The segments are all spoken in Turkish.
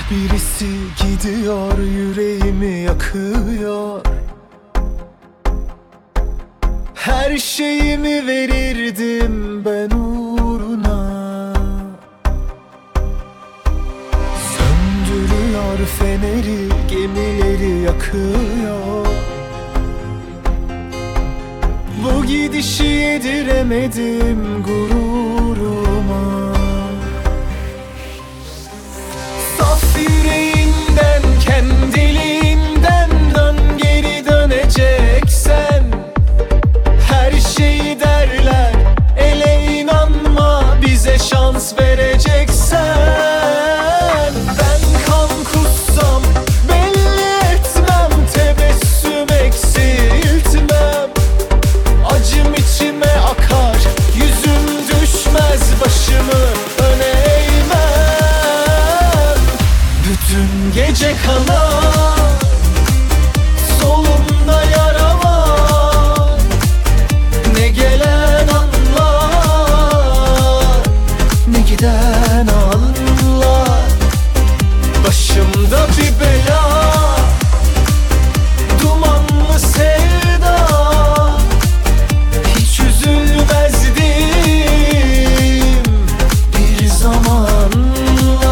Birisi gidiyor, yüreğimi yakıyor. Her şeyimi verirdim ben uğruna. Söndürüyor feneri, gemileri yakıyor. Bu gidişi yediremedim gururuma. Saf yüreğinden, kendiliğinden dön, geri döneceksen. Her şeyi derler, ele inanma, bize şans vereceksen. Ben kan kussam belli etmem, tebessüm eksiltmem. Acım içime akar, yüzüm düşmez, başımı öne eğmem. Bütün gece kanar, solumda yara var. Ne gelen anlar, ne giden anlar. Başımda bir bela, dumanlı sevda. Hiç üzülmezdim bir zamanla.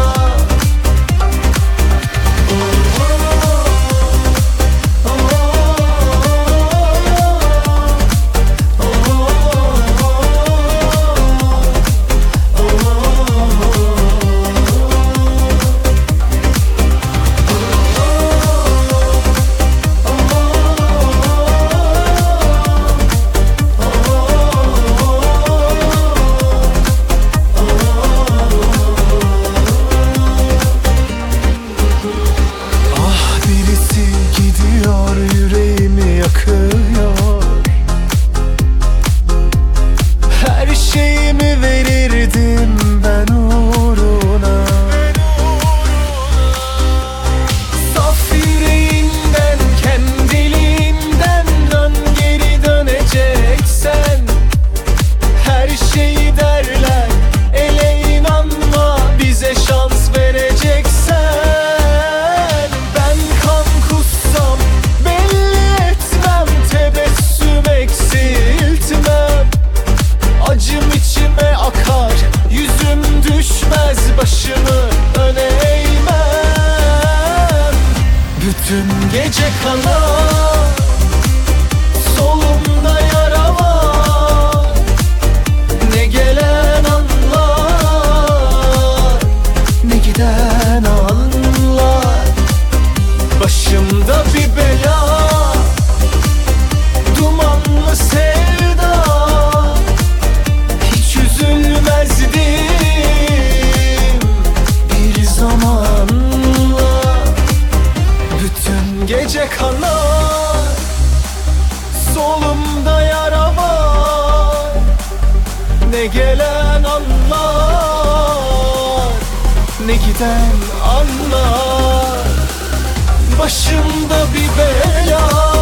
Birisi gidiyor, yüreğimi yakıyor. Her şeyimi verirdim ben uğruna. Saf yüreğinden, kendiliğinden dön, geri döneceksen. Her şeyi derler, ele inanma, bize şans vereceksen. Acım içime akar, yüzüm düşmez, başımı öne eğmem. Bütün gece kanar, solumda yara var. Ne gelen anlar, ne giden anlar. Başımda bir bela, dumanlı sevda. Gece kanar, solumda yara var. Ne gelen anlar, ne giden anlar. Başımda bir bela,